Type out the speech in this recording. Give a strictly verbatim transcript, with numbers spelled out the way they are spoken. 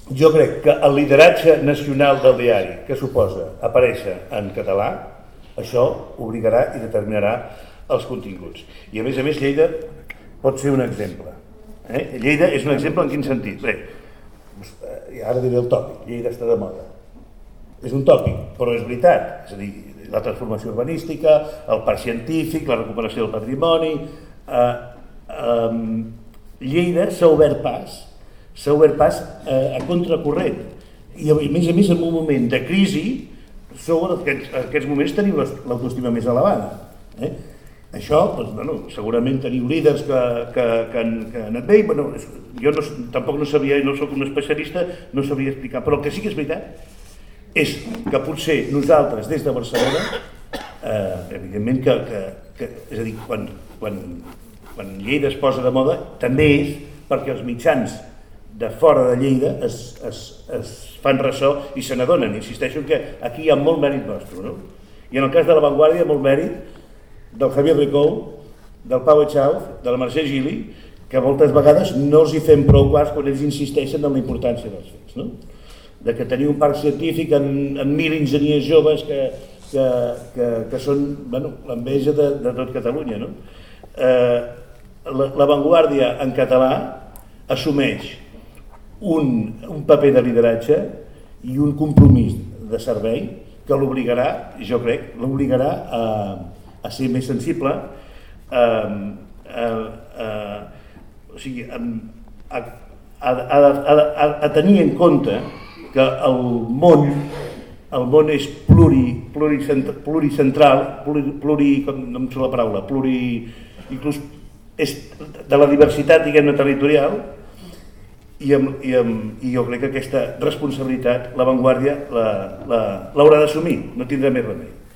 jo crec que el lideratge nacional del diari que suposa aparèixer en català, això obligarà i determinarà els continguts. I a més a més Lleida pot ser un exemple. Eh? Lleida és un exemple en quin sentit? Bé, ara diré el tòpic, Lleida està de moda. És un tòpic, però és veritat. És a dir, la transformació urbanística, el parc científic, la recuperació del patrimoni... Eh, eh, Lleida s'ha obert pas, s'ha obert pas eh, a contracorrent. I a més a més, en un moment de crisi, sou en aquests, en aquests moments teniu l'autoestima més elevada. Eh? Això, doncs, bueno, segurament teniu líders que, que, que, han, que han anat bé, bueno, jo no, tampoc no sabia, no soc un especialista, no sabria explicar, però el que sí que és veritat és que potser nosaltres des de Barcelona, eh, evidentment que, que, que, és a dir, quan, quan, quan Lleida es posa de moda, també és perquè els mitjans de fora de Lleida es, es, es fan ressò i se n'adonen. Insisteixo que aquí hi ha molt mèrit nostre, no? I en el cas de La Vanguardia, molt mèrit del Javier Ricou, del Pau Echauz, de la Mercè Gili, que moltes vegades no els hi fem prou clars quan ells insisteixen en la importància dels fets, no? De que tenir un parc científic amb, amb mil enginyers joves que, que, que, que són, bueno, l'enveja de, de tot Catalunya, no? Eh, la, la Vanguardia en català assumeix un, un paper de lideratge i un compromís de servei que l'obligarà, jo crec, l'obligarà a, a ser més sensible, a, a, a, o sigui, a, a, a, a, a, a tenir en compte que el món, el món és pluri, pluricentral, pluri, pluri, com no em surt la paraula, pluri, inclús és de la diversitat, diguem-ne, territorial, i, amb, i, amb, i jo crec que aquesta responsabilitat La Vanguardia l'haurà d'assumir, no tindrà més remei.